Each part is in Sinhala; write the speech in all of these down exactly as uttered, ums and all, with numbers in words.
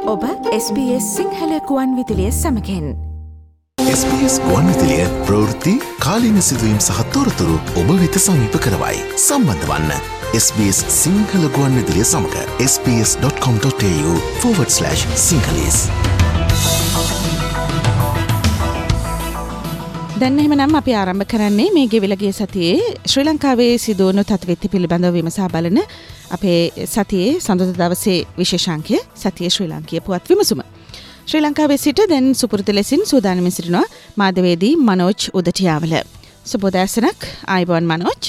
ඔබ S B S සිංහල ගුවන් විදුලිය සමගින් S B S ගුවන් විදුලිය ප්‍රවෘත්ති කාලීන සිදුවීම් සහ තොරතුරු ඔබ වෙත සමීප කරවයි. සම්බන්ධ වන්න S B S සිංහල ගුවන් විදුලිය සමග s b s dot com dot a u forward slash sinhalese. දැන් එහෙමනම් අපි ආරම්භ කරන්නේ මේ ගෙවිලා ගිය සතියේ ශ්‍රී ලංකාවේ සිදුවුණු තත්ත්වෙත් පිළිබඳව විමසා බලන අපේ සතියේ සඳුදා දවසේ විශේෂාංකය සතියේ ශ්‍රී ලාංකීය පුවත් විමසුම. ශ්‍රී ලංකාවේ සිට දැන් සුපුරුදු ලෙසින් සූදානම් සිටිනවා මාධ්‍යවේදී මනෝජ් උදටියාවල. සුබෝදෑසනක් ආයුබෝවන් මනෝජ්.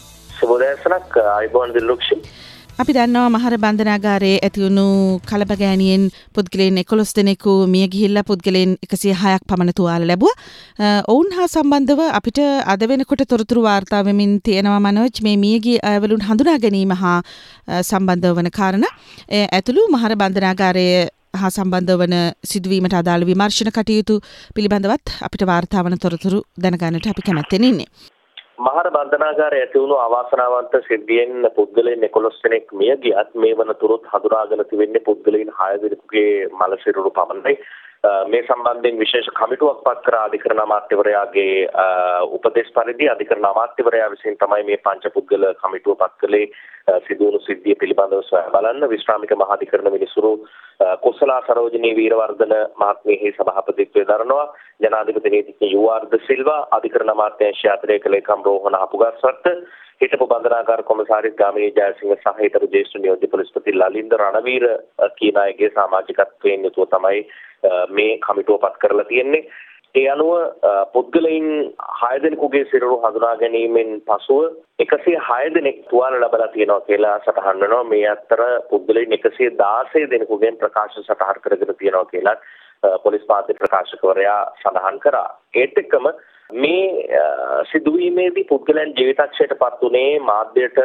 සුබෝදෑසනක් ආයුබෝවන් දිල්ලුක්ෂි. අපි දන්නවා මහර බන්ධනාගාරයේ ඇතිවුණු කලබගෑනියෙන් පුද්ගලයන් එකොළොස් දෙනෙකු මිය ගිහිල්ලා පුද්ගලයන් එකසිය හයක් පමණ තුවාල ලැබුවා. ඔවුන් හා සම්බන්ධව අපිට අද වෙනකොට තොරතුරු වාර්තා වෙමින් තියෙනවා මනෝජ් මේ මියගිය අයවලුන් හඳුනා ගැනීම හා සම්බන්ධව වන කාරණා. ඇතුළු මහර බන්ධනාගාරයේ හා සම්බන්ධ වන සිදුවීමට අදාළ විමර්ශන කටයුතු පිළිබඳවත් අපිට වාර්තා වන තොරතුරු දැනගන්නට අපි කැමැත්තෙන් ඉන්නේ. මහර බන්ධනාගාරයේ ඇති වුණු අවාසනාවන්ත සිද්ධියෙන් පුද්ගලයන් එකොළොස් දෙනෙක් මිය ගියත් මේ වන තුරුත් හඳුනාගෙන තිබෙන්නේ පුද්ගලයන් හය දෙනෙකුගේ මල සිරුරු පමණයි. මේ සම්බන්ධයෙන් විශේෂ කමිටුවක් පත් කර අධිකරණ අමාත්‍යවරයාගේ උපදේශ පරිදි අධිකරණ අමාත්‍යවරයා විසින් තමයි මේ පංච පුද්ගල කමිටුව පත් කළේ. සිදුවුණු සිද්ධිය පිළිබඳව සොයා බලන්න විශ්‍රාමික මහාධිකරණ විනිසුරු කුසලා සරෝජිනී වීරවර්ධන මහත්මිය සභාපතිත්වයේ දරනවා. ජනාධිපති නීතිඥ යූ ආර් ද සිල්වා අධිකරණ අමාත්‍යාංශයේ අතිරේක ලේකම් රෝහණ අපුගස්වත්ත හිටපු බන්ධනාගාර කොමසාරිස් ගාමිණී ජයසිංහ සහ හිටපු ජ්‍යෙෂ්ඨ නියෝජ්‍ය පොලිස්පති ලලින්ද රණවීර කියන අයගේ සමාජිකත්වයෙන් යුතුව තමයි මේ කමිටුව පත් කරලා තියෙන්නේ. ඒ අනුව පුද්ගලයන් හය දෙනෙකුගේ සිරුරු හඳුනා ගැනීමෙන් පසුව එකසිය හය දෙනෙක් තුවාල ලබලා තියෙනවා කියලා සටහන් වෙනවා. මේ අතර පුද්ගලයන් එකසිය දාසය දෙනෙකුගෙන් ප්‍රකාශ සටහන් කරගෙන තියෙනවා කියලා පොලිස් පාද්‍ය ප්‍රකාශකවරයා සඳහන් කරා. ඒත් එක්කම මේ සිදුවීමේදී පුද්ගලයන් ජීවිතක්ෂයට පත් වුණේ මාධ්‍යයට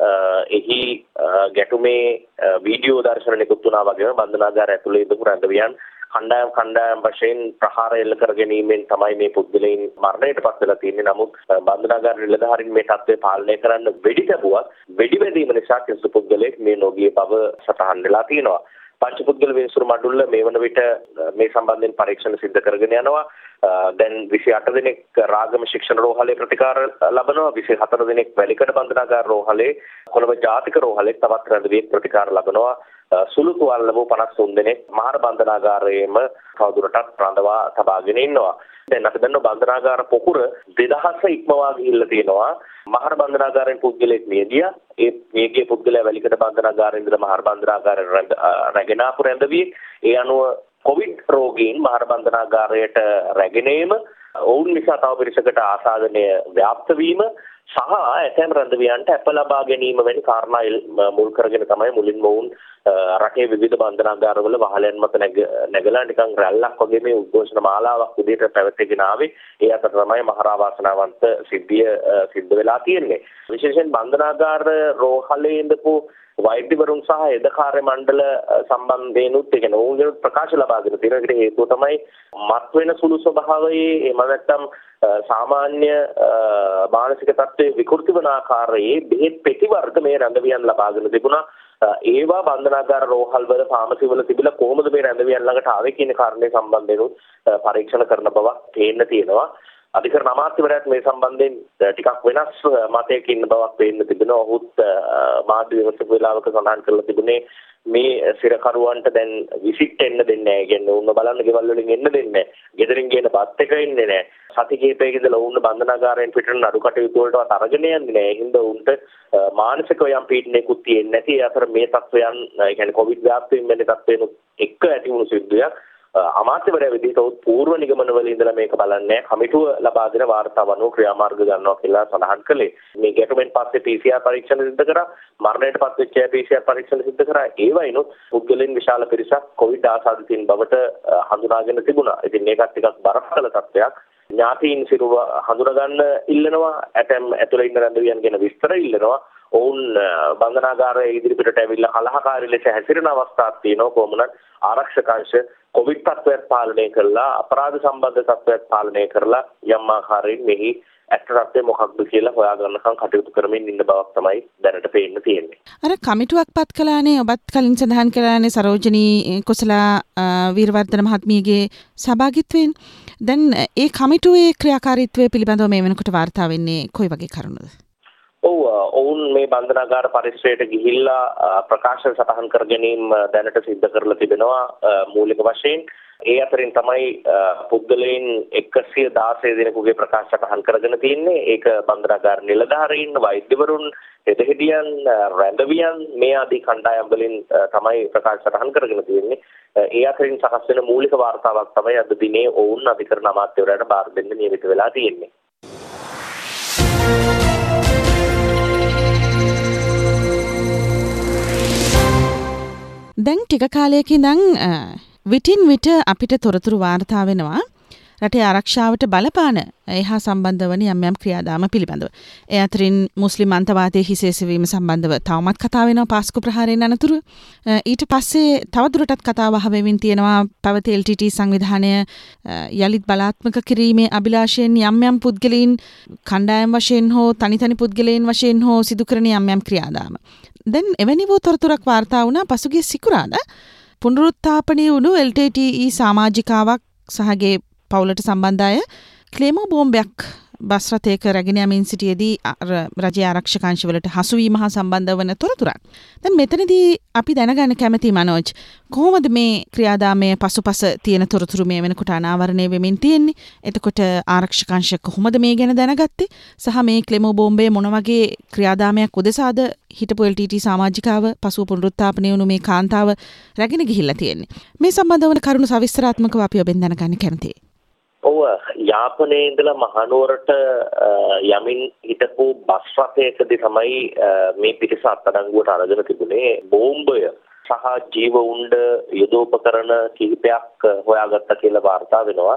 එහි ගැටුමේ වීඩියෝ දර්ශන නිකුත් වුණා වගේම බන්ධනාගාරය ඇතුළේ ඉඳපු රැඳවියන් කණ්ඩායම් කණ්ඩායම් වශයෙන් ප්‍රහාර එල්ල කර ගැනීමෙන් තමයි මේ පුද්ගලයන් මරණයට පත් වෙලා තියෙන්නේ. නමුත් බන්ධනාගාර නිලධාරීන් මේ තත්ත්වය පාලනය කරන්න වෙඩි තැබුවා. වෙඩි වැදීම නිසා කිසිදු පුද්ගලයෙක් මේ නොගිය බව සටහන් වෙලා තියෙනවා. පංච පුද්ගල විනිසුරු මඩුල්ල මේ වන විට මේ සම්බන්ධයෙන් පරීක්ෂණ සිදු කරගෙන යනවා. දැන් විසි අට දෙනෙක් රාගම ශික්ෂණ රෝහලේ ප්‍රතිකාර ලබනවා. විසි හතර දෙනෙක් වැලිකඩ බන්ධනාගාර රෝහලේ කොළඹ ජාතික රෝහලේ තවත් රැඳවියෙක් ප්‍රතිකාර ලබනවා. සුළු තුවාල ලැබූ පනස් තුන් දෙනෙක් මහර බන්ධනාගාරයේම තවදුරටත් රඳවා තබාගෙන ඉන්නවා. දැන් අපි දන්නවා බන්ධනාගාර පොකුර දෙදහස ඉක්මවා ගිහිල්ලා තියෙනවා. මහර බන්ධනාගාරයෙන් පුද්ගලෙක් මිය ගියා. ඒ මියගිය පුද්ගලයා වැලිකඩ බන්ධනාගාරයෙන් ඉඳලා මහර බන්ධනාගාරයට රැගෙන ආපු රැඳවියෙක්. ඒ අනුව කොවිඩ් රෝගීන් මහර බන්ධනාගාරයට රැගෙන ඒම ඔවුන් නිසා තව පිරිසකට ආසාදනය ව්‍යාප්ත වීම සහ ඇතැම් රැඳවියන්ට අප ලබා ගැනීම වැනි කාරණා මුල් කරගෙන තමයි මුලින්ම වුන් රටේ විවිධ බන්ධනාගාරවල වහලයන් මත නැගලා නිකන් රැල්ලක් වගේ මේ උද්ඝෝෂණ මාලාවක් විදිහට පැවැත්ගෙන ආවේ. ඒ අතර තමයි මහරා වාසනාවන්ත සිද්ධිය සිද්ධ වෙලා තියෙන්නේ. විශේෂයෙන් බන්ධනාගාර රෝහලේ ඉඳපු වෛද්‍යවරුන් සහ එද කාර්ය මණ්ඩල සම්බන්ධයෙන්ුත් කියන ඕනෑම ප්‍රකාශ ලබාගෙන තියෙන එකට හේතුව තමයි මත් වෙන සුළු ස්වභාවයේ එහෙම නැත්නම් සාමාන්‍ය මානසික තත්ත්වයේ විකෘති වන ආකාරයේ බෙහෙත් පෙති වර්ග මේ රැඳවියන් ලබාගෙන තිබුණා. ඒවා බන්ධනාගාර රෝහල් වල ෆාමසි වල තිබිලා කොහොමද මේ රැඳවියන් ළඟට ආවේ කියන කාරණේ සම්බන්ධයෙන් පරීක්ෂණ කරන බව පේන්න තියෙනවා. අධිකරණ අමාත්‍යවරයාත් මේ සම්බන්ධයෙන් ටිකක් වෙනස් මතයක ඉන්න බවක් පේන්න තිබෙනවා. ඔහුත් මාධ්‍ය විමර්ශක වේලාවක සඳහන් කරලා තිබුණේ මේ සිරකරුවන්ට දැන් විසිට් එන්න දෙන්නේ නැහැ. කියන්නේ උන්න බලන්න ගෙවල් වලින් එන්න දෙන්නේ නැහැ. ගෙදරින් ගේන බත් එක ඉන්නේ නැහැ. සති කිහිපයක ඉඳලා උන්න බන්ධනාගාරයෙන් පිටරන අඩු කටයුතු වලටවත් අරගෙන යන්නේ නැහැ. ඒ හින්දා උන්ට මානසික යම් පීඩනයකුත් තියෙන්නේ නැති. ඒ අතර මේ තත්වයන් ඒ කියන්නේ කොවිඩ් ව්‍යාප්තියෙන් වෙන තත්වයන් එක්ක ඇති වුණු සිද්ධියක්. අමාත්‍යවරයා විදිහට උත් පූර්ව නිගමන වල ඉඳලා මේක බලන්නේ කමිටුව ලබා දෙන වාර්තාව අනුව ක්‍රියාමාර්ග ගන්නවා කියලා සඳහන් කළේ. මේ ගැටුමෙන් පස්සේ පී සී ආර් පරීක්ෂණ සිදු කරා. මරණයට පත් වෙච්ච අය පී සී ආර් පරීක්ෂණ සිදු කරා. ඒ වයින්ොත් පුද්ගලයන් විශාල පිරිසක් කොවිඩ් ආසාදිතින් බවට හඳුනාගෙන තිබුණා. ඉතින් මේකත් ටිකක් බරපතල තත්ත්වයක්. ඥාතීන් සිරුර හඳුනා ගන්න ඉල්ලනවා. ඇතැම් ඇතුළේ ඉන්න රැඳවියන් ගැන විස්තර ඉල්ලනවා. ඔවුන් බන්ධනාගාරයේ ඉදිරිපිටට ඇවිල්ලා කලහකාරී ලෙස හැසිරෙන අවස්ථාවක් තියෙනවා. කොහොමද ආරක්ෂක අංශ කොවිඩ් තත්ත්වයක් පාලනය කරලා අපරාධ සම්බන්ධ තත්ත්වයක් පාලනය කරලා යම් ආකාරයෙන් මෙහි ඇත්ත තත්ත්වය මොකක්ද කියලා හොයාගන්නකම් කටයුතු කරමින් ඉන්න බවක් තමයි දැනට පේන්න තියෙන්නේ. අර කමිටුවක් පත් කළානේ ඔබත් කලින් සඳහන් කළානේ සරෝජනී කුසලා වීරවර්ධන මහත්මියගේ සහභාගීත්වයෙන්. දැන් ඒ කමිටුවේ ක්‍රියාකාරීත්වය පිළිබඳව මේ වෙනකොට වාර්තා වෙන්නේ කොයි වගේ කරුණුද? ඔව් ඔවුන් මේ බන්ධනාගාර පරිසරයට ගිහිල්ලා ප්‍රකාශන සටහන් කර ගැනීම දැනට සිද්ධ කරලා තිබෙනවා මූලික වශයෙන්. ඒ අතරින් තමයි පුද්ගලයන් එකසිය දාසය දෙනෙකුගේ ප්‍රකාශ සටහන් කරගෙන තියෙන්නේ. ඒක බන්ධනාගාර නිලධාරීන්, වෛද්‍යවරුන්, හෙදහෙඩියන්, රැඳවියන් මේ ආදී කණ්ඩායම් වලින් තමයි ප්‍රකාශ සටහන් කරගෙන තියෙන්නේ. ඒ අතරින් සකස් වෙන මූලික වාර්තාවක් තමයි අද දිනේ ඔවුන් අධිකරණ අමාත්‍යවරයාට බාර දෙන්න නියමිත වෙලා තියෙන්නේ. දැන් ටික කාලයකින් ඉඳන් විටින් විට අපිට තොරතුරු වාර්තා වෙනවා රටේ ආරක්ෂාවට බලපාන එහා සම්බන්ධ වන යම් යම් ක්‍රියාදාම පිළිබඳව. ඒ අතරින් මුස්ලිම් අන්තවාදයේ හිසේසවීම සම්බන්ධව තවමත් කතා වෙනවා පාස්කු ප්‍රහාරයෙන් අනතුරු. ඊට පස්සේ තවදුරටත් කතාව අහවෙමින් තියෙනවා පැවති එල් ටී ටී සංවිධානය යලිත් බලාත්මක කිරීමේ අභිලාෂයෙන් යම් යම් පුද්ගලයන් කණ්ඩායම් වශයෙන් හෝ තනි තනි පුද්ගලයන් වශයෙන් හෝ සිදු කරන යම් යම් ක්‍රියාදාම. දැන් එවැනි වූ තොරතුරක් වාර්තා වුණා පසුගිය සිකුරාදා පුනරුත්ථාපනය වුණු එල් ටී ටී ඊ සමාජිකාවක් සහගේ පවුලට සම්බන්ධ අය ක්ලේමෝ බෝම්බයක් බස් රථයක රැගෙන යමින් සිටියේදී රජයේ ආරක්ෂක අංශවලට හසු වීම හා සම්බන්ධ වන තොරතුරක්. දැන් මෙතනදී අපි දැනගන්න කැමති මනෝජ් කොහොමද මේ ක්‍රියාදාමයේ පසුපස තියෙන තොරතුරු මේ වෙනකොට අනාවරණය වෙමින් තියෙන්නේ? එතකොට ආරක්ෂක අංශ කොහොමද මේ ගැන දැනගත්තේ? සහ මේ ක්ලේමෝ බෝම්බය මොන වගේ ක්‍රියාදාමයක් උදෙසාද හිටපු එල් ටී ටී සමාජිකාව පසුව පුනරුත්ථාපනය වුණු මේ කාන්තාව රැගෙන ගිහිල්ලා තියෙන්නේ? මේ සම්බන්ධ වන කරුණු සවිස්තරාත්මකව අපි ඔබෙන් දැනගන්න කැමතියි. ඔව් යාපනයේ ඉඳලා මහනුවරට යමින් හිටපු බස් රථයකදී තමයි මේ පිරිස අත්අඩංගුවට අරගෙන තිබුණේ. බෝම්බය සහ ජීව උණ්ඩ යුදෝපකරණ කිහිපයක් හොයාගත්තා කියලා වාර්තා වෙනවා.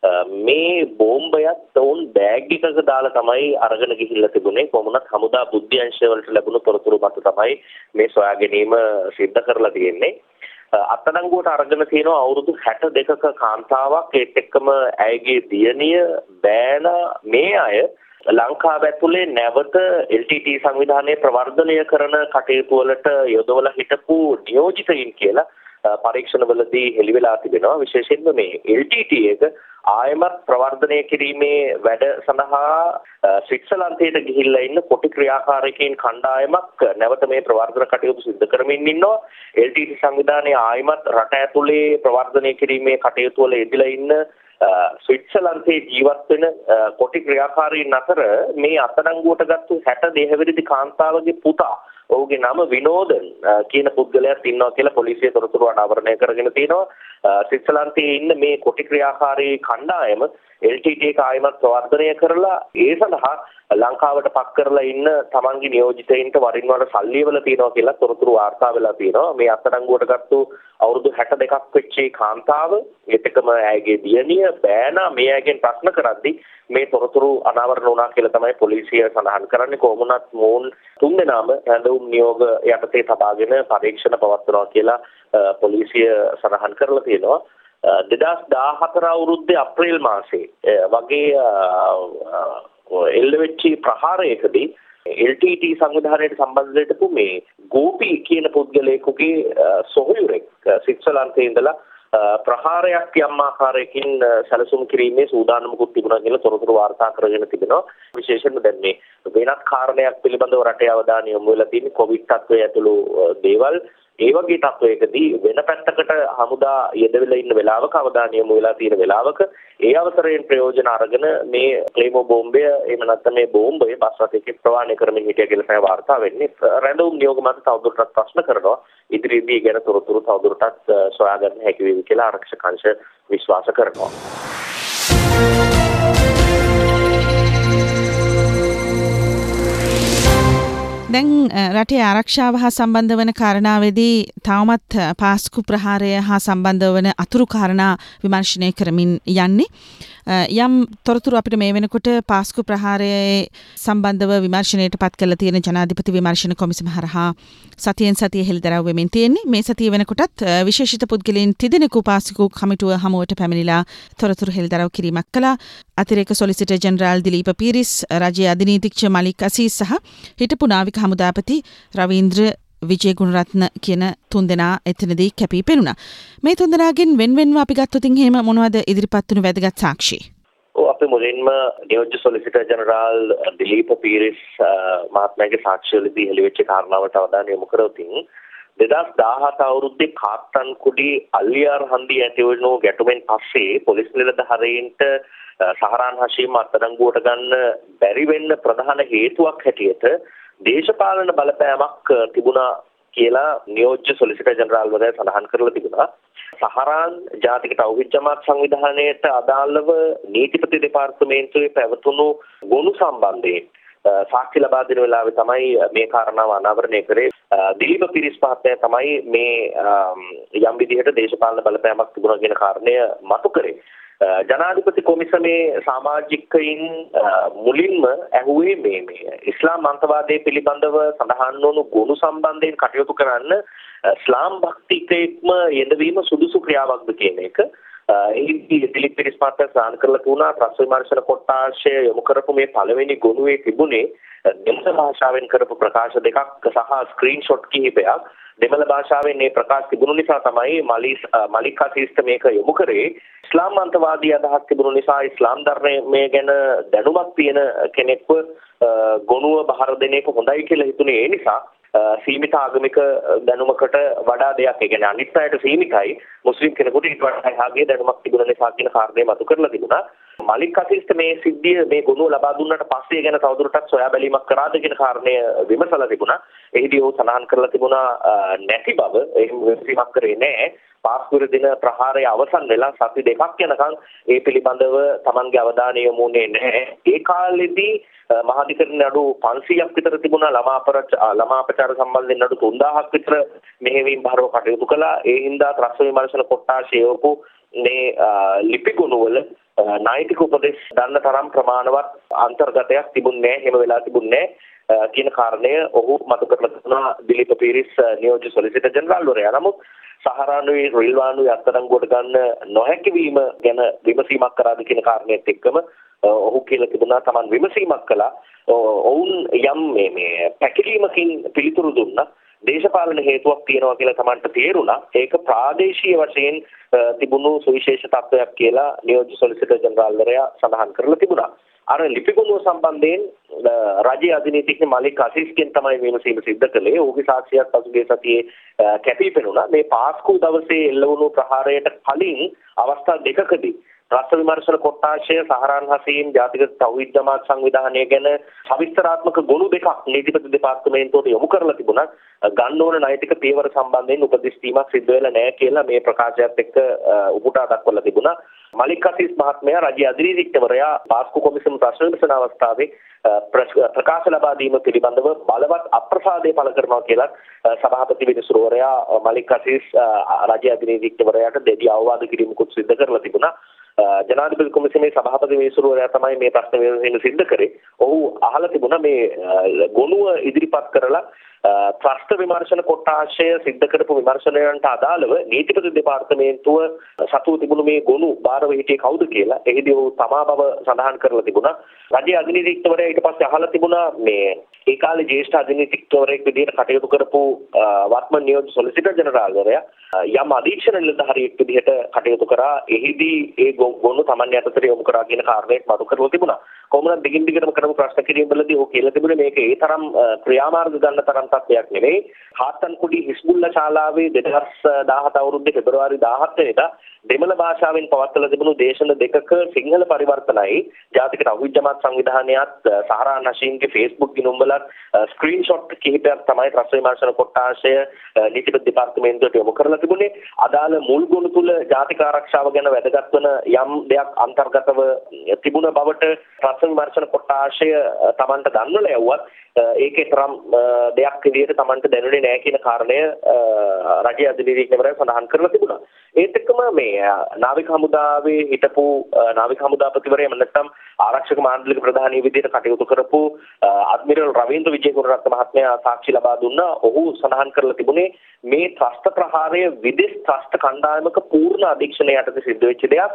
මේ බෝම්බයත් උන් බෑග් එකක දාලා තමයි අරගෙන ගිහිල්ලා තිබුණේ. කොමුණත් හමුදා බුද්ධි අංශය වලට ලැබුණු තොරතුරු මත තමයි මේ සොයා ගැනීම සිද්ධ කරලා තියෙන්නේ. අත්අඩංගුවට අරගෙන තියෙනවා අවුරුදු හැට දෙකක කාන්තාවක්. ඒත් එක්කම ඇයගේ දියණිය, බෑනා මේ අය ලංකාව ඇතුලේ නැවත එල් ටී ටී සංවිධානයේ ප්‍රවර්ධනය කරන කටයුතු වලට යොදවලා හිටපු නියෝජිතයින් කියලා පරීක්ෂණවලදී හෙළි වෙලා තිබෙනවා. විශේෂයෙන්ම මේ එල් ටී ටී එක ආයමත් ප්‍රවර්ධනය කිරීමේ වැඩ සඳහා ස්විට්සර්ලන්තයට ගිහිල්ලා ඉන්න කොටි ක්‍රියාකාරකයන් කණ්ඩායමක් නැවත මේ ප්‍රවර්ධන කටයුතු සිදු කරමින් ඉන්නවා. එල් ටී ටී සංවිධානයේ ආයමත් රට ඇතුලේ ප්‍රවර්ධනය කිරීමේ කටයුතු වල යෙදලා ඉන්න ස්විට්සර්ලන්තයේ ජීවත් වෙන කොටි ක්‍රියාකාරීන් අතර මේ අත්අඩංගුවට ගත්තු හැට දෙහෙවිරිදි කාන්තාවගේ පුතා ඔහුගේ නම විනෝදන් කියන පුද්ගලයාත් ඉන්නවා කියලා පොලිසිය තොරතුරු අනාවරණය කරගෙන තියෙනවා. ස්විට්සර්ලන්තයේ ඉන්න මේ කොටි ක්‍රියාකාරී කණ්ඩායම එල් ටී ටී එක ආයමත් ප්‍රවර්ධනය කරලා ඒ සඳහා ලංකාවට පක් කරලා ඉන්න තමන්ගේ නියෝජිතයින්ට වරින් වර සල්ලි වල තියෙනවා කියලා තොරතුරු වාර්තා වෙලා තියෙනවා. මේ අත්අඩංගුවට ගත්තු අවුරුදු හැට දෙකක් වෙච්ච කාන්තාව, ඒකම ඇයගේ දියණිය, බෑනා මේ අයගෙන් ප්‍රශ්න කරද්දී මේ තොරතුරු අනාවරණ වුණා කියලා තමයි පොලිසිය සඳහන් කරන්නේ. කොහොමුණත් මොවුන් තුන්දෙනාම රැඳවුම් නියෝග යටතේ තබාගෙන පරීක්ෂණ පවත්වනවා කියලා පොලිසිය සඳහන් කරලා තියෙනවා. දෙදාස් දාහතර අවුරුද්දේ අප්‍රේල් මාසයේ වගේ එල්ල වෙච්ච ප්‍රහාරයකදී එල් ටී ටී සංවිධානයට සම්බන්ධ වෙච්ච මේ ගෝපි කියන පුද්ගලයෙකුගේ සොහොයුරෙක් ස්විට්සර්ලන්තයේ ඉඳලා ප්‍රහාරයක් යම් ආකාරයකින් සැලසුම් කිරීමේ සූදානමකුත් තිබුණා කියලා තොරතුරු වාර්තා කරගෙන තිබෙනවා. විශේෂයෙන්ම දැන් මේ වෙනත් කාරණයක් පිළිබඳව රටේ අවධානය යොමු වෙලා තියෙන්නේ කොවිඩ් තත්ත්වය ඇතුළු දේවල්. ඒ වගේ තත්ත්වයකදී වෙන පැත්තකට හමුදා යෙදවිලා ඉන්න වෙලාවක අවධානය යොමු වෙලා තියෙන වෙලාවක ඒ අවසරයෙන් ප්‍රයෝජන අරගෙන මේ ක්ලේමෝ බෝම්බය එහෙම නැත්නම් මේ බෝම්බය බස් රථයකින් ප්‍රවාහනය කරමින් හිටිය කියලා තමයි වාර්තා වෙන්නේ. රැඳවුම් නියෝග මත තවදුරටත් ප්‍රශ්න කරනවා. ඉදිරියේදී ගැන තොරතුරු තවදුරටත් සොයා ගන්න හැකි වේවි කියලා ආරක්ෂක අංශ විශ්වාස කරනවා. දැන් රටේ ආරක්ෂාව හා සම්බන්ධ වන කාරණාවේදී තවමත් පාස්කු ප්‍රහාරය හා සම්බන්ධ වන අතුරු කාරණා විමර්ශනය කරමින් යන්නේ. යම් තොරතුරු අපිට මේ වෙනකොට පාස්කු ප්‍රහාරයේ සම්බන්ධව විමර්ශනයට පත් කරලා තියෙන ජනාධිපති විමර්ශන කොමිසම හරහා සතියෙන් සතිය හෙළිදරව් වෙමින් තියෙන්නේ. මේ සතිය වෙනකොටත් විශේෂිත පුද්ගලයන් තිදෙනෙකු පාස්කු කමිටුව හමුවට පැමිණිලා තොරතුරු හෙළිදරව් කිරීමක් කළා. අතිරේක සොලිසිටර් ජෙනරාල් දිලීප පීරිස්, රජයේ අධිනීතිඥ මලික් අසීස් සහ හිටපු නාවික හමුදාපති රවීන්ද්‍ර විජය ගුණරත්න කියන තුන්දෙනා එතනදී කැපී පෙනුණා. මේ තුන්දෙනාගෙන් වෙන්වෙන්ව අපි ගත්තොත් එහෙම මොනවද ඉදිරිපත් වුණු වැදගත් සාක්ෂි? ඔව් අපි මුලින්ම නියෝජ්‍ය සොලිසිටර් ජෙනරාල් දිලීප පීරිස් මහත්මයාගේ සාක්ෂිවලදී හෙළිවෙච්ච කාරණාවට අවධානය යොමු කරොත් දෙදහස් දාහත අවුරුද්දේ කාත්තන්කුඩි අල්ලියාර හන්දිය ඇති වුණු ගැටුමෙන් පස්සේ පොලිස් නිලධාරීන්ට සහරාන් හෂීම් අත්අඩංගුවට ගන්න බැරි වෙන්න ප්‍රධාන හේතුවක් හැටියට දේශපාලන බලපෑමක් තිබුණා කියලා නියෝජ්‍ය සොලිසිටර් ජෙනරාල්වරයා සඳහන් කරලා තිබුණා. සහරාන් ජාතික තෞහිද් ජමාත් සංවිධානයට අදාළව නීතිපති දෙපාර්තමේන්තුවේ පැවතුණු ගොනු සම්බන්ධයෙන් සාක්ෂි ලබා දෙන වෙලාවේ තමයි මේ කාරණාව අනාවරණය කරේ. දිලීප පිරිස් මහත්තයා තමයි මේ යම් විදිහට දේශපාලන බලපෑමක් තිබුණා කියන කාරණය මතු කරේ. ජනාධිපති කොමිසමේ සමාජිකයින් මුලින්ම ඇහුවේ මේ මේ ඉස්ලාම් අන්තවාදයේ පිළිබඳව සඳහන් වුණු ගුණ සම්බන්ධයෙන් කටයුතු කරන්න ඉස්ලාම් භක්තිකයෙක්ම යෙදවීම සුදුසු ක්‍රියාවක්ද කියන එක. එහිදී දිලීප් පිරිස් මහත්තයා සඳහන් කරලා තුනා රස විමර්ශන කොට්ටාශය යොමු කරපු මේ පළවෙනි ගුණුවේ තිබුණේ දෙමළ භාෂාවෙන් කරපු ප්‍රකාශ දෙකක් සහ ස්ක්‍රීන්ෂොට් කිහිපයක්. දෙමළ භාෂාවෙන් මේ ප්‍රකාශ තිබුණු නිසා තමයි මලික් අසීස්ට මේක යොමු කරේ. ඉස්ලාම් අන්තවාදී අදහස් තිබුණු නිසා ඉස්ලාම් ධර්මයේ ගැන දැනුමක් තියෙන කෙනෙක්ව ගොනුව බහර දෙන එක හොඳයි කියලා හිතුනේ. ඒ නිසා සීමිත ආගමික දැනුමකට වඩා දෙයක්, ඒ කියන්නේ අනිත් අයට සීමිතයි, මුස්ලිම් කෙනෙකුට ඊට වඩා එහාගේ දැනුමක් තිබුණ නිසා කියන කාරණේ මතු කරලා තිබුණා. මලික් අසීස්ට මේ සිද්ධිය මේ ගොනුව ලබා දුන්නට පස්සේ ගැන තවදුරටත් සොයා බැලීමක් කරාද කියන කාරණය විමසලා තිබුණා. එහිදී ਉਹ සඳහන් කරලා තිබුණා නැති බව, එහෙම විමසීමක් කරේ නැහැ. පාස්කුර දින ප්‍රහාරය අවසන් වෙලා සති දෙකක් යනකම් ඒ පිළිබඳව Tamanගේ අවධානය යොමුනේ නැහැ. ඒ කාලෙදී මහාධිකරණ නඩු පන්සීයක් විතර තිබුණා. ළමා ළමා අපචාර සම්බන්ධයෙන් නඩු තුන්දාහක් විතර මෙහෙවීම් භාරව කටයුතු කළා. ඒ හින්දා රස විමර්ශන කොට්ටාශය යොපු මේ ලිපි ගුණවල නෛතික උපදෙස් ගන්න තරම් ප්‍රමාණවත් අන්තර්ගතයක් තිබුණේ නැහැ. එහෙම වෙලා තිබුණේ නැහැ කියන කාරණය ඔහු මතු කරලා තිබුණා දිලීප පීරිස් නියෝජ්‍ය සොලිසිටර් ජෙනරාල්වරයා. නමුත් සහරානුවේ රිල්වානුවේ අත්අඩංගුවට ගන්න නොහැකි වීම ගැන විමසීමක් කරාද කියන කාරණේත් එක්කම ඔහු කියලා තිබුණා Taman විමසීමක් කළා. ඔවුන් යම් මේ මේ පැකිලීමකින් පිළිතුරු දුන්නා. දේශපාලන හේතුවක් තියෙනවා කියලා Tamanට තේරුණා. ඒක ප්‍රාදේශීය වශයෙන් තිබුණු සුවිශේෂ තත්ත්වයක් කියලා නියෝජ්‍ය සොලිසිටර් ජෙනරාල්වරයා සඳහන් කරලා තිබුණා. අර ලිපිගුණුව සම්බන්ධයෙන් රජයේ අධිනීතිඥ මලික් අසීස්ගෙන් තමයි විමසීම සිද්ධ කළේ. ඔහුගේ සාක්ෂියක් පසුගිය සතියේ කැපී පෙනුණා. මේ පාස්කු දවසේ එල්ල වුණු ප්‍රහාරයට කලින් අවස්ථා දෙකකදී රස විමර්ශන කොට්ටාශය සහරාන් හසීම් ජාතික තෞහිද් ජමාත් සංවිධානය ගැන සවිස්තරාත්මක ගොනු දෙකක් නීතිපති දෙපාර්තමේන්තුවට යොමු කරලා තිබුණා. ගන්න ඕන නෛතික පියවර සම්බන්ධයෙන් උපදෙස් දීමක් සිද්ධ වෙලා නැහැ කියලා මේ ප්‍රකාශයත් එක්ක උපුටා දක්වලා තිබුණා. මලික් අසීස් මහත්මයා රජයේ අධිනීතිඥවරයා පාස්කු කොමිසම ප්‍රශ්න විසඳන අවස්ථාවේ ප්‍රකාශ ලබා දීම පිළිබඳව බලවත් අප්‍රසාදය පළ කරනවා කියලා සභාපති විනිසුරුවරයා මලික් අසීස් රජයේ අධිනීතිඥවරයාට දෙවි අවවාද කිරීමකුත් සිද්ධ කරලා තිබුණා. ජනාධිපති කොමිසමේ සභාපති විනිසුරුවරයා තමයි මේ ප්‍රශ්න විසඳීම සිද්ධ කරේ. ඔහු අහලා තිබුණා මේ ගොනුව ඉදිරිපත් කරලා ත්‍රස්ත විමර්ශන කොට්ටාශය සිද්ධ කරපු විමර්ශනයන්ට අදාළව නීතිපති දෙපාර්තමේන්තුව සතුව තිබුණු මේ ගොනු බාරව හිටියේ කවුද කියලා. එහිදී ඔහු තමා බව සඳහන් කරලා තිබුණා. රජයේ අධිනීතිඥවරයා ඊට පස්සේ අහලා තිබුණා මේ ඒ කාලේ ජ්‍යෙෂ්ඨ අධිනීතිඥවරයෙක් විදිහට කටයුතු කරපු වර්තමාන නියෝජ්‍ය සොලිසිටර් ජෙනරාල්වරයා යම් අධීක්ෂණ නිලධාරියෙක් විදිහට කටයුතු කරා. එහිදී ඒ ගොනු Taman යටතට යොමු කරා කියන කාරණේත් මතු කරලා තිබුණා. කොහොමද දිගින් දිගටම කරපු ප්‍රශ්න කිරීමවලදී ඔහු කියලා තිබුණේ මේක ඒ තරම් ක්‍රියාමාර්ග ගන්න තරම් තත්ත්වයක් නෙවෙයි. කාත්තන්කුඩි හිස්බුල්ලා ශාලාවේ දෙදහස් දාහත අවුරුද්දේ පෙබරවාරි දාහත වෙනිදා දෙමළ භාෂාවෙන් පවත්වලා තිබුණු දේශන දෙකක සිංහල පරිවර්තනයි ජාතික තව්හිද් ජමාත් සංවිධානයත් සහරා නශීන්ගේ Facebook ගිණුම්වලත් ස්ක්‍රීන්ෂොට් කිහිපයක් තමයි රස විමර්ශන කොට්ටාශය නීතිපති දෙපාර්තමේන්තුවට යොමු කරලා තිබුණේ. අදාළ මුල් ගුණ තුල ජාතික ආරක්ෂාව ගැන වැදගත් වන යම් දෙයක් අන්තර්ගතව තිබුණ බවට රස විමර්ශන කොට්ටාශය Tamanට දන්වලා යවුවත් ඒකේ තරම් දෙයක් විදිහට Tamanට දැනුනේ නැහැ කියන කාරණය රජයේ අධිවේගීකවරය සඳහන් කරලා තිබුණා. ඒත් එක්කම මේ නාවික හමුදාවේ හිටපු නාවික හමුදාපතිවරයා නැත්නම් ආරක්ෂක මණ්ඩලයේ ප්‍රධානී විදිහට කටයුතු කරපු අද්මිරල් රවීන්ද්‍ර විජේගුණරත්න මහත්මයා සාක්ෂි ලබා දුන්නා. ඔහු සඳහන් කරලා තිබුණේ මේ ත්‍රස්ත ප්‍රහාරය විදේශ ත්‍රස්ත කණ්ඩායමක පූර්ණ අධීක්ෂණය යටතේ සිද්ධ වෙච්ච දෙයක්.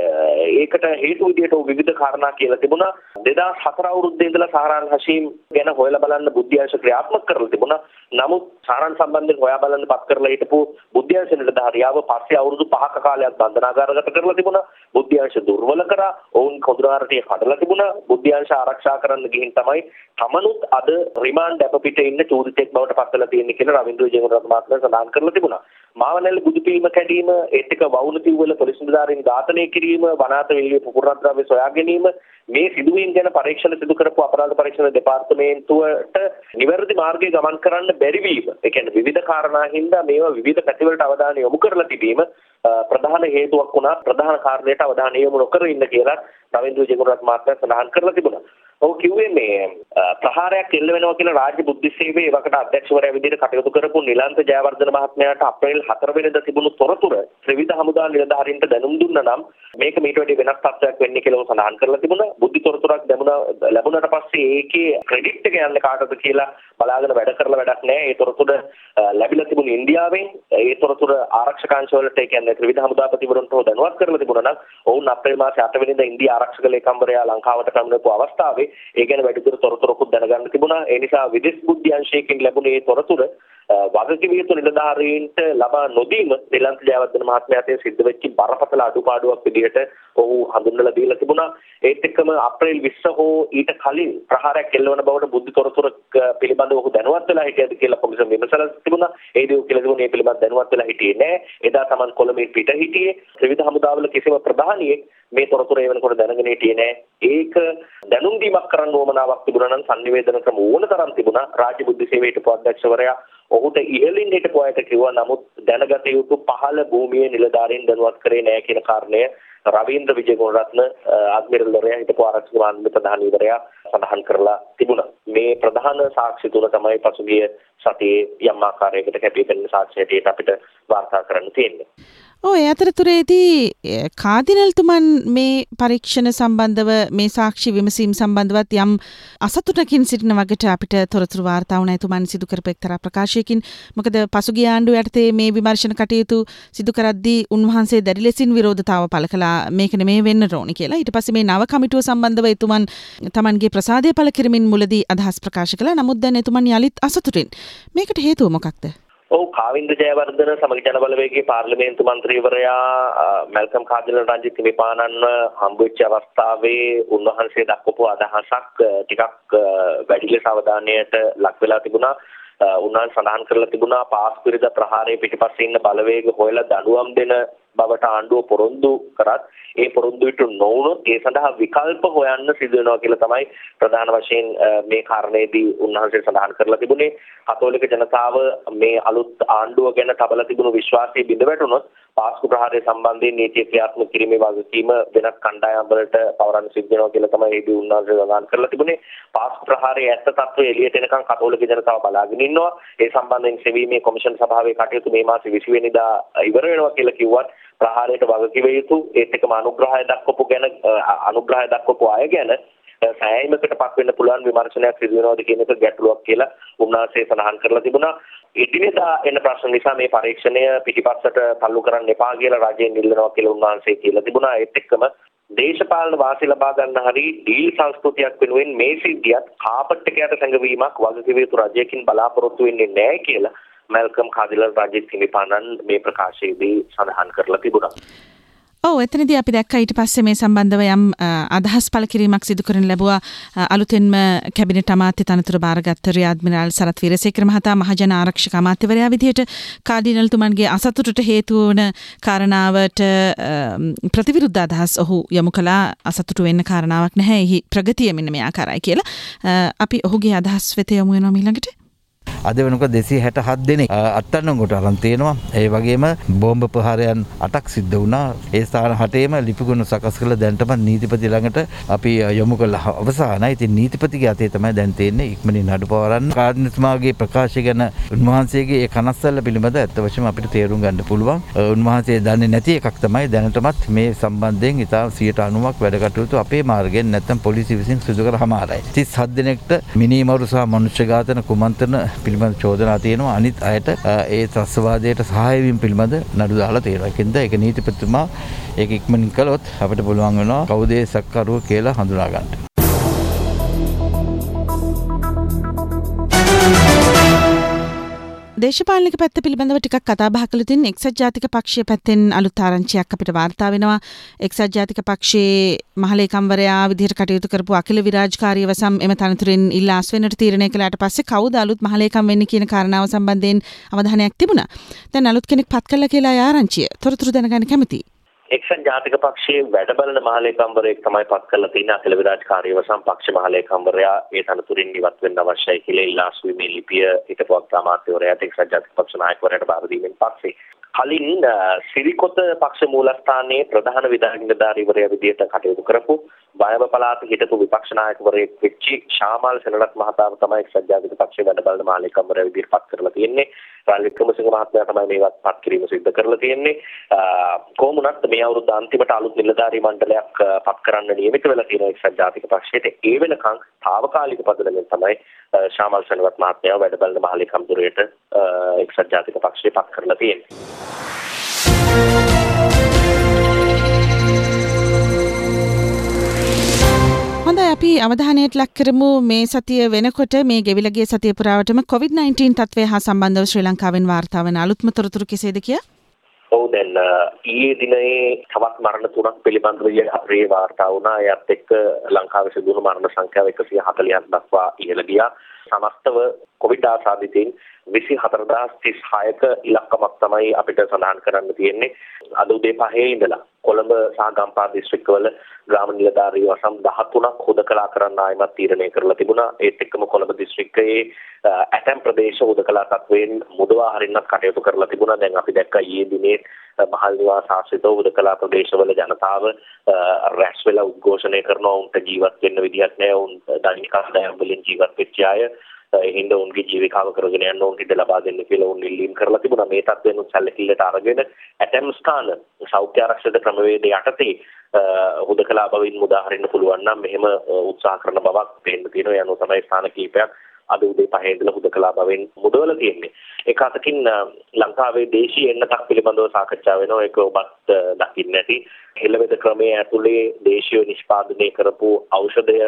ඒකට හේතු විදිහට විවිධ කාරණා කියලා තිබුණා. දෙදාස් හතර අවුරුද්දේ ඉඳලා සහරාන් හෂීම් ගැන හොයලා බලන්න බුද්ධිංශ ක්‍රියාත්මක කරලා තිබුණා. නමුත් සහරාන් සම්බන්ධයෙන් හොයා බලන්න පත් කරලා හිටපු බුද්ධිංශ නිලධාරියාව පස්සේ අවුරුදු පහක කාලයක් බන්ධනාගාරගත කරලා තිබුණා. බුද්ධිංශ දුර්වල කරා. ඔවුන් කොඳුරාරටිය කඩලා තිබුණා. බුද්ධිංශ ආරක්ෂා කරන්න ගිහින් තමයි තමනුත් අද රිමාන්ඩ් අප පිට ඉන්න චෝදිතෙක් බවට පත් වෙලා තියෙන්නේ කියලා රවීන්ද්‍ර විජේගුණරත්න මහත්මයා සඳහන් කරලා තිබුණා. මාවනැල්ල බුදුපිළිම කැඩීම, ඒත් එක්ක වවුල තිව්වල පොලිස් නිලධාරීන් ඝාතනය කිරීම, වනාත වෙල්ලිය පුපුරන ද්‍රව්‍ය සොයා ගැනීම මේ සිදුවීම් ගැන පරීක්ෂණ සිදු කරපු අපරාධ පරීක්ෂණ දෙපාර්තමේන්තුවට නිවැරදි මාර්ගයේ ගමන් කරන්න බැරි වීම. ඒ කියන්නේ විවිධ කාරණා හින්දා මේවා විවිධ පැතිවලට අවධානය යොමු කරලා තිබීම ප්‍රධාන හේතුවක් වුණා. ප්‍රධාන කාරණයට අවධානය යොමු නොකර ඉන්න කියලා රවීන්ද්‍ර විජේගුණරත්න මහත්මයා සඳහන් කරලා තිබුණා. ඔව් කිව්වේ මේ ප්‍රහාරයක් එල්ල වෙනවා කියලා රාජ්‍ය බුද්ධි සේවයේ වකට අධ්‍යක්ෂවරයා විදිහට කටයුතු කරපු නිලන්ත ජයවර්ධන මහත්මයාට අප්‍රේල් හතර වෙනිදා තිබුණු තොරතුර ත්‍රිවිධ හමුදා නිලධාරීන්ට දැනුම් දුන්නා නම් මේක මීට වඩා වෙනස් තත්ත්වයක් වෙන්නේ කියලා සඳහන් කරලා තිබුණා. බුද්ධි තොරතුරක් ලැබුණා ලැබුණාට පස්සේ ඒකේ ක්‍රෙඩිට් එක යන්නේ කාටද කියලා බලාගෙන වැඩ කරලා වැඩක් නැහැ. ඒ තොරතුර ලැබිලා තිබුණේ ඉන්දියාවෙන්. ඒ තොරතුර ආරක්ෂකාංශ වලට ඒ කියන්නේ ත්‍රිවිධ හමුදාපතිවරුන්ට දැනුවත් කරලා තිබුණා නම් ඔවුන් අප්‍රේල් මාසේ අට වෙනිදා ඉන්දියා ආරක්ෂක ලේකම්වරයා ලංකාවට පැමිණපු අවස්ථාවේ ඒ ගැන වැඩිදුර තොරතුරකුත් දැනගන්න තිබුණා. ඒ නිසා විදේශ බුද්ධිංශයෙන් ලැබුණේ මේ තොරතුර වගකීම් යුතු නිලධාරීන්ට ලබා නොදීම නිලන්ත ජයවර්ධන මහත්මයාට සිද්ධ වෙච්ච බරපතල අඩුපාඩුවක් විදිහට ඔහු හඳුන්වලා දීලා තිබුණා. ඒත් එක්කම අප්‍රේල් විස්ස හෝ ඊට කලින් ප්‍රහාරයක් එල්ලවන බවට බුද්ධි තොරතුර පිළිබඳව ඔහු දැනුවත් වෙලා හිටියද කියලා කොමිසම විමසලා තිබුණා. ඒ දේ කියලා තිබුණේ මේ පිළිබඳව දැනුවත් වෙලා හිටියේ නැහැ. එදා Taman කොළඹේ පිට හිටියේ. ත්‍රිවිධ හමුදාවල කිසිම ප්‍රධානියෙක් මේ තොරතුර ඒ වෙනකොට දැනගෙන හිටියේ නැහැ. ඒක දැනුම් දීමක් කරන්න ඕමනාවක් තිබුණා නම් sannivedana ක්‍රම ඕන තරම් තිබුණා. රාජ්‍ය බුද්ධි සේවයේ අධ්‍යක්ෂවරයා ඔහුට ඉහළින් හිටපු අයට කිව්වා. නමුත් දැනගත යුතු පහළ භූමියේ නිලධාරීන් දැනුවත් කරේ නැහැ කියන කාරණය රවීන්ද්‍ර විජේගුණරත්න අග්මිරල්වරයා හිටපු ආරක්ෂක මණ්ඩල ප්‍රධානීවරයා සඳහන් කරලා තිබුණා. මේ ප්‍රධාන සාක්ෂි තුන තමයි පසුගිය සතියේ යම් ආකාරයකට කැපී පෙනෙන සාක්ෂි හැටියට අපිට වාර්තා කරන්න තියෙන්නේ. ඔව් ඒ අතරතුරේදී කාදිනල්තුමන් මේ පරීක්ෂණ සම්බන්ධව මේ සාක්ෂි විමසීම් සම්බන්ධවත් යම් අසතුටකින් සිටින වගේට අපිට තොරතුරු වාර්තා වුණා. එතුමන් සිදු කරපු එක්තරා ප්‍රකාශයකින් මොකද පසුගිය ආණ්ඩුව යටතේ මේ විමර්ශන කටයුතු සිදු කරද්දී උන්වහන්සේ දැඩි ලෙසින් විරෝධතාව පළ කළා. මේක නෙමෙයි වෙන්න ඕනේ කියලා. ඊට පස්සේ මේ නව කමිටුව සම්බන්ධව එතුමන් තමන්ගේ ප්‍රසාදය පළ කිරීමෙන් මුලදී අදහස් ප්‍රකාශ කළා. නමුත් දැන් එතුමන් යලිත් අසතුටින්. මේකට හේතුව මොකක්ද? ඔව් කාවින්ද ජයවර්ධන සමගි ජන බලවේගයේ පාර්ලිමේන්තු මන්ත්‍රීවරයා මල්කම් කාදිනල් රංජිත් හිමිපාණන්ව හම්බ වෙච්ච අවස්ථාවේ උන්වහන්සේ දක්වපු අදහසක් ටිකක් වැඩි ලෙස අවධානයට ලක් වෙලා තිබුණා. උන්වහන්සේ සඳහන් කරලා තිබුණා පාස් විරුද්ධ ප්‍රහාරයේ පිටිපස්සේ ඉන්න බලවේග හොයලා දඬුවම් දෙන බවට ආණ්ඩුව පොරොන්දු කරත් ඒ පොරොන්දුට නොවුනොත් ඒ සඳහා විකල්ප හොයන්න සිදු වෙනවා කියලා තමයි ප්‍රධාන වශයෙන් මේ කාරණේදී උන්වහන්සේ සඳහන් කරලා තිබුණේ. කතෝලික ජනතාව මේ අලුත් ආණ්ඩුව ගැන තබලා තිබුණු විශ්වාසය බිඳ වැටුණොත් පාස්කු ප්‍රහාරය සම්බන්ධයෙන් නීතිය ක්‍රියාත්මක කිරීමේ වගකීම වෙනත් කණ්ඩායම් වලට පවරන්න සිදු වෙනවා කියලා තමයි ඒදී උන්වහන්සේ සඳහන් කරලා තිබුණේ. පාස්කු ප්‍රහාරයේ ඇත්ත තත්ත්වය එළියට එනකන් කතෝලික ජනතාව බලාගෙන ඉන්නවා. ඒ සම්බන්ධයෙන් සෙවීමේ කොමිෂන් සභාවේ කටයුතු මේ මාසේ විසි වෙනිදා ඉවර වෙනවා කියලා කිව්වත් ප්‍රහාරයට වගකීම යුතු ඒත් එක්කම අනුග්‍රහය දක්වපු ගැන අනුග්‍රහය දක්වපු අය ගැන සෑයීමකට පත් වෙන්න පුළුවන් විමර්ශනයක් සිදු වෙනවද කියන එක ගැටලුවක් කියලා උන්වහන්සේ සඳහන් කරලා තිබුණා. ඉදිරියදා එන ප්‍රශ්න නිසා මේ පරීක්ෂණය පිටිපස්සට තල්ලු කරන්න එපා කියලා රජයෙන් ඉල්ලනවා කියලා උන්වහන්සේ කියලා තිබුණා. ඒත් එක්කම දේශපාලන වාසි ලබා ගන්න හරි ඩීල් සංස්කෘතියක් වෙනුවෙන් මේ සිද්ධියත් කාපට් එකකට සංගවීමක් වගකීම් යුතු රජයකින් බලාපොරොත්තු වෙන්නේ නැහැ කියලා මල්කම් කාදිනල් රංජිත් හිමිපාණන් මේ ප්‍රකාශයේදී සඳහන් කරලා තිබුණා. ඔව් එතනදී අපි දැක්කා ඊට පස්සේ මේ සම්බන්ධව යම් අදහස් පළ කිරීමක් සිදු කරන ලැබුවා අලුතෙන්ම කැබිනට් අමාත්‍ය තනතුර බාරගත් රිය ඇඩ්මිරාල් සරත් වීරසේකර මහතා මහජන ආරක්ෂක අමාත්‍යවරයා විදිහට කාඩිනල්තුමන්ගේ අසතුටට හේතු වන කාරණාවට ප්‍රතිවිරුද්ධ අදහස් ඔහු යොමු කළා. අසතුටු වෙන්න කාරණාවක් නැහැ. එහි ප්‍රගතිය මෙන්න මේ ආකාරයි කියලා. අපි ඔහුගේ අදහස් වෙත යමු වෙනවා ඊළඟට. අද වෙනකොට දෙසිය හැට හත් දෙනෙක් අත්අඩංගුවට අරන් තියෙනවා. ඒ වගේම බෝම්බ ප්‍රහාරයන් අටක් සිද්ධ වුණා. ඒ ස්ථාන හතේම ලිපිගොනු සකස් කළ දැන්ටම නීතිපති ළඟට අපි යොමු කළ අවසානයි. ඉතින් නීතිපතිගේ අතේ තමයි දැන් තියෙන්නේ ඉක්මනින් නඩු පවරන්න. කාර්යනිර්වාහකගේ ප්‍රකාශය ගැන උන්වහන්සේගේ ඒ කනස්සල්ල පිළිබඳ ඇත්ත වශයෙන්ම අපිට තේරුම් ගන්න පුළුවන්. උන්වහන්සේ දන්නේ නැති එකක් තමයි දැනටමත් මේ සම්බන්ධයෙන් ඉතා සියයට අනූවක් වැඩ කටයුතු අපේ මාර්ගයෙන් නැත්නම් පොලිසිය විසින් සිදු කරාමාරයි. තිස් හත් දෙනෙක්ට මිනීමරු සහ මනුෂ්‍ය ඝාතන කුමන්ත්‍රණ පිළිබඳ චෝදනා තියෙනවා. අනිත් අයට ඒ ත්‍රස්තවාදයට සහාය වීම පිළිබඳ නඩු දාලා තියෙනවා. ඒකෙන්ද ඒක නීතිපතිතුමා ඒක ඉක්මනින් කළොත් අපිට පුළුවන් වෙනවා කවුද ඒ සැකකරුව කියලා හඳුනා ගන්න. දේශපාලනික පැත්ත පිළිබඳව ටිකක් කතා බහ කළ තින් එක්සත් ජාතික පක්ෂය පැත්තෙන් අලුත් ආරංචියක් අපිට වාර්තා වෙනවා. එක්සත් ජාතික පක්ෂයේ මහලේකම්වරයා විදිහට කටයුතු කරපු අකිල විරාජ් කාර්යවසම් එම තනතුරෙන් ඉල්ලා අස්වෙන්නට තීරණය කළාට පස්සේ කවුද අලුත් මහලේකම් වෙන්නේ කියන කාරණාව සම්බන්ධයෙන් අවධානයක් තිබුණා. දැන් අලුත් කෙනෙක් පත් කළා කියලා ආරංචිය. තොරතුරු දැනගන්න කැමතියි. එක්සත් ජාතික පක්ෂයේ වැඩබලන මහලේකම්වරයෙක් තමයි පත් කරලා තියෙන්නේ. අකිල විරාජ් කාර්යවසම් පක්ෂ මහලේකම්වරයා ඒ තනතුරින් ඉවත් වෙන්න අවශ්‍යයි කියලා ඉල්ලා අස්වීමේ ලිපිය හිටපු අමාත්‍යවරයාට එක්සත් ජාතික පක්ෂ නායකවරයාට බාර දීමෙන් පස්සේ කලින් සිරිකොත පක්ෂ මූලස්ථානයේ ප්‍රධාන විධායක නිලධාරීවරයා විදිහට කටයුතු කරපු බයව පළාත හිටපු විපක්ෂ නායකවරයෙක් වෙච්චි ශාමල් සෙනරත් මහතාව තමයි එක්සත් ජාතික පක්ෂයේ වැඩබලන මහලේකම්වරයා විදිහට පත් කරලා තියෙන්නේ. රාජ් වික්‍රමසිංහ මහත්මයා තමයි මේවත් පත් කිරීම සිදු කරලා තියෙන්නේ. කොහොම වුණත් මේ අවුරුද්ද අන්තිමට අලුත් නිලධාරී මණ්ඩලයක් පත් කරන්න නියමිත වෙලා තියෙනවා එක්සත් ජාතික පක්ෂයට. ඒ වෙනකන් తాවකාලික පදනමෙන් තමයි ශාමල් සෙනරත් මහත්මයා වැඩබලන මහලේකම්වරයාට එක්සත් ජාතික පක්ෂයේ පත් කරලා තියෙන්නේ. හොඳයි අපි අවධානයට ලක් කරමු මේ සතිය වෙනකොට මේ ගෙවිලා ගිය සතිය පුරාවටම කොවිඩ් නයින්ටීන් තත්ත්වය හා සම්බන්ධව ශ්‍රී ලංකාවෙන් වාර්තා වන අලුත්ම තොරතුරු කෙසේද කියා? ඔව් දැන් ඊයේ දිනේ තවත් මරණ තුනක් පිළිබඳව අපේ වාර්තා වුණා. ඒත් එක්ක ලංකාවේ සිදු වුණු මරණ සංඛ්‍යාව එකසිය හතළිහක් දක්වා ඉහළ ගියා. සමස්තව කොවිඩ් ආසාදිතයින් විසි හතර දහස් තිස් හයක ඉලක්කමක් තමයි අපිට සඳහන් කරන්න තියෙන්නේ. අද උදේ පහේ ඉඳලා කොළඹ සහ ගම්පහ දිස්ත්‍රික්කවල ග්‍රාම නිලධාරීන් වසම් දහතුනක් හොදකලා කරන්න ආයමත් තීරණය කරලා තිබුණා. ඒත් එක්කම කොළඹ දිස්ත්‍රික්කයේ ඇතැම් ප්‍රදේශ හොදකලා තත්වයෙන් මුදවා හරින්නත් කටයුතු කරලා තිබුණා. දැන් අපි දැක්කා ඊයේ දිනේ මහල් නිවාස ආශ්‍රිතව හොදකලා ප්‍රදේශවල ජනතාව රැස් වෙලා උද්ඝෝෂණය කරනවා. උන්ට ජීවත් වෙන්න විදියක් නැහැ. උන් දෛනික ආදායම් වලින් ජීවත් වෙච්ච අය හින්දා උන්ගේ ජීවිකාව කරගෙන යන්න උන් ඉඩ ලබා දෙන්න කියලා උන් ඉල්ලීම් කරලා තිබුණා. මේ තත්ත්වයෙන් උන් සැලකිල්ලට අරගෙන ඇතැම් ස්ථාන සෞඛ්‍ය ආරක්ෂක ක්‍රමවේද යටතේ හුදකලා බවින් මුදා හරින්න පුළුවන් නම් මෙහෙම උත්සාහ කරන බවක් පේන්න තියෙනවා. යනෝ තමයි ස්ථාන කීපයක් අද උදේ පහේ ඉඳලා හුදකලා බවෙන් මුදවලා තියෙන්නේ. ඒක අතකින් ලංකාවේ දේශීය එන්නතක් පිළිබඳව සාකච්ඡා වෙනවා. ඒක ඔබත් දකින්න ඇති. හෙළවෙද ක්‍රමයේ ඇතුලේ දේශීය නිෂ්පාදනය කරපු ඖෂධය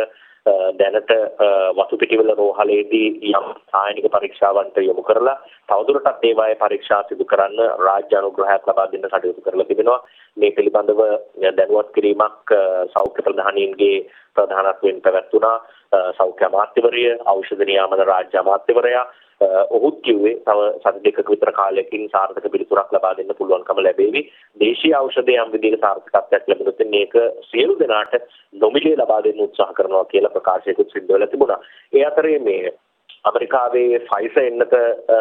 දැනට වතු පිටිවල රෝහලේදී යම් සායනික පරීක්ෂාවන්ට යොමු කරලා තවදුරටත් ඒවායේ පරීක්ෂා සිදු කරන්න රාජ්‍ය අනුග්‍රහයක් ලබා දෙන්න කටයුතු කරලා තිබෙනවා. මේ පිළිබඳව දැනුවත් කිරීමක් සෞඛ්‍ය ප්‍රධානීන්ගේ ප්‍රධානත්වයෙන් පැවැත්වුණා. සෞඛ්‍ය අමාත්‍යවරය, ඖෂධ නියාමන රාජ්‍ය අමාත්‍යවරයා ඔහුත් කිව්වේ තව සති දෙකක විතර කාලයකින් සාර්ථක පිළිතුරක් ලබා දෙන්න පුළුවන්කම ලැබෙවි. දේශීය ඖෂධය යම් විදිහක සාර්ථකත්වයක් ලැබුණොත් මේක සියලු දෙනාට නොමිලේ ලබා දෙන්න උත්සාහ කරනවා කියලා ප්‍රකාශයකුත් සිද්ධ වෙලා තිබුණා. ඒ අතරේ මේ අමරිකාවේ ෆයිසර් එන්නත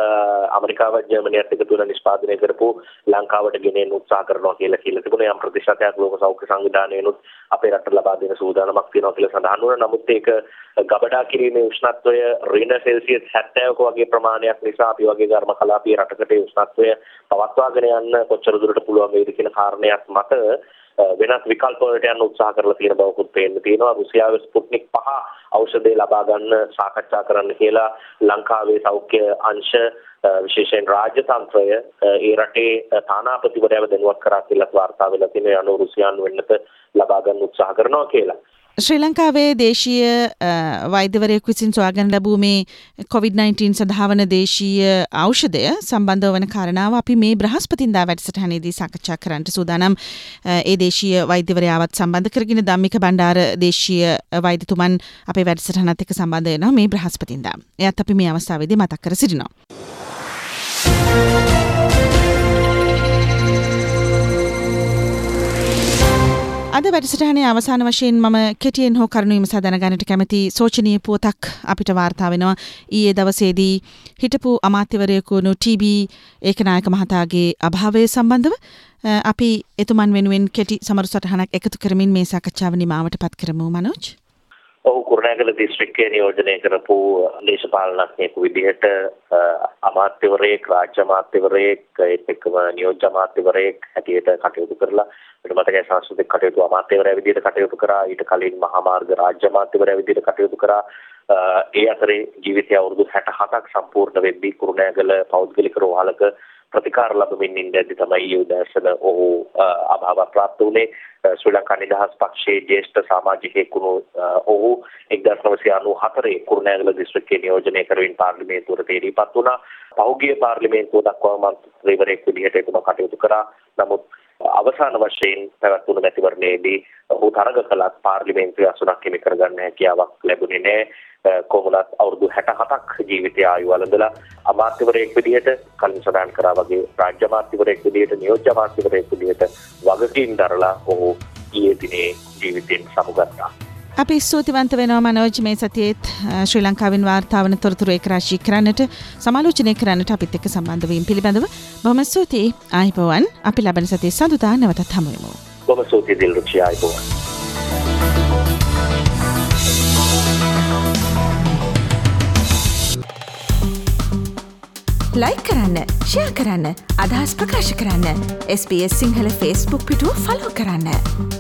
අමරිකාව ජර්මනියත් එක්ක තුන නිෂ්පාදනය කරපු ලංකාවට ගෙනෙන්න උත්සාහ කරනවා කියලා කියලා තිබුණා. යම් ප්‍රතිශතයක් ලෝක සෞඛ්‍ය සංවිධානයෙනුත් අපේ රටට ලබා දෙන සූදානමක් තියෙනවා කියලා සඳහන් වුණා. නමුත් ඒක ගබඩා කිරීමේ උෂ්ණත්වය ඍණ සෙල්සියස් හැත්තෑවක වගේ ප්‍රමාණයක් නිසා අපි වගේ ඝර්ම කලාපීය රටකට ඒ උෂ්ණත්වය පවත්වාගෙන යන්න කොච්චර දුරට පුළුවන් වේද කියන කාරණයක් මත වෙනත් විකල්ප වලට යන්න උත්සාහ කරලා තියෙන බවකුත් පේන්න තියෙනවා. රුසියාවේ ස්පුට්නික් පහ ඖෂධය ලබා ගන්න සාකච්ඡා කරන්න කියලා ලංකාවේ සෞඛ්‍ය අංශ විශේෂයෙන් රාජ්‍ය තන්ත්‍රය ඒ රටේ තානාපතිවරයාව දැනුවත් කරා කියලා වාර්තා වෙලා තියෙනවා. යන රුසියානු වෙන්නත ලබා ගන්න උත්සාහ කරනවා කියලා. ශ්‍රී ලංකාවේ දේශීය වෛද්‍යවරයෙකු විසින් සොයාගෙන ලැබූ මේ කොවිඩ් නයින්ටීන් සඳහා වන දේශීය ඖෂධය සම්බන්ධව වන කාරණාව අපි මේ බ්‍රහස්පතින්දා වැඩසටහනේදී සාකච්ඡා කරන්නට සූදානම්. ඒ දේශීය වෛද්‍යවරයාවත් සම්බන්ධ කරගෙන ධම්මික බණ්ඩාර දේශීය වෛද්‍යතුමන් අපේ වැඩසටහනත් එක්ක සම්බන්ධ වෙනවා මේ බ්‍රහස්පතින්දා. එයත් අපි මේ අවස්ථාවේදී මතක් කර සිටිනවා. අද වැඩසටහනේ අවසාන වශයෙන් මම කෙටියෙන් හෝ කරුණු විමසා දැනගන්නට කැමති සෝචනීය පුවතක් අපිට වාර්තා වෙනවා. ඊයේ දවසේදී හිටපු අමාත්‍යවරයෙකු වුණු ටී.බී. ඒකනායක මහතාගේ අභාවය සම්බන්ධව අපි එතුමන් වෙනුවෙන් කෙටි සමරු සටහනක් එකතු කරමින් මේ සාකච්ඡාව නිමාවට පත් කරමු. මනෝජ්. ඔහු කුරුණෑගල දිස්ත්‍රික්කයේ නියෝජනය කරපු දේශපාලනඥයෙකු විදිහට අමාත්‍යවරයෙක්, රාජ්‍ය අමාත්‍යවරයෙක්, ඒත් එක්කම නියෝජ්‍ය අමාත්‍යවරයෙක් හැටියට කටයුතු කරලා ඊට මතකයි සංස්කෘතික කටයුතු අමාත්‍යවරයා විදිහට කටයුතු කරා. ඊට කලින් මහා මාර්ග රාජ්‍ය අමාත්‍යවරයා විදිහට කටයුතු කරා. ඒ අතරේ ජීවිතය අවුරුදු හැට හතක් සම්පූර්ණ වෙද්දී කුරුණෑගල පෞද්ගලික රෝහලක ප්‍රතිකාර ලැබමින් ඉඳද්දි තමයි උදෑසන ඔහු අභාව ප්‍රාප්ත වුණේ. ශ්‍රී ලංකා නිදහස් පක්ෂයේ ජ්‍යෙෂ්ඨ සමාජිකයෙකු ඔහු එක්දාස් නවසිය අනූ හතරේ කුරුණෑගල දිස්ත්‍රික්කයේ නියෝජනය කරමින් පාර්ලිමේන්තුවට තේරීපත් වුණා. පහුගිය පාර්ලිමේන්තුව දක්වා මන්ත්‍රීවරයෙක් විදිහට එතුමා කටයුතු කරා. නමුත් අවසාන වශයෙන් පැවැත්වුණු මැතිවරණයේදී ඔහු තරග කළත් පාර්ලිමේන්තුවේ අසුනක් හිමි කරගන්න හැකියාවක් ලැබුණේ නැහැ. කොමුලත් අවුරුදු හැට හතක් ජීවිතය ආයු වළඳලා අමාත්‍යවරයෙක් විදිහට කලින් සඳහන් කරා වගේ රාජ්‍ය අමාත්‍යවරයෙක් විදිහට නියෝජ්‍ය අමාත්‍යවරයෙක් විදිහට වගකීම් දරලා ඔහු ඊයේ දිනේ ජීවිතයෙන් සමුගත්තා. අපි ස්තුතිවන්ත වෙනවා මනෝජ් මේ සතියේත් ශ්‍රී ලංකාවෙන් වාර්තා වන තොරතුරු ඒකරාශී කරන්නට සමාලෝචනය කරන්නට අපිත් එක්ක සම්බන්ධ වීම පිළිබඳව බොහොම ස්තුතියි. ආයිබෝවන්. අපි ලබන සතියේ සඳුදා නැවතත් හමු වෙමු. බොහොම ස්තුතියි දිල්රුචි. ආයිබෝවන්. ලයික් කරන්න, ෂෙයා කරන්න, අදහස් ප්‍රකාශ කරන්න. S B S Sinhala Facebook පිටුව ෆලෝ කරන්න.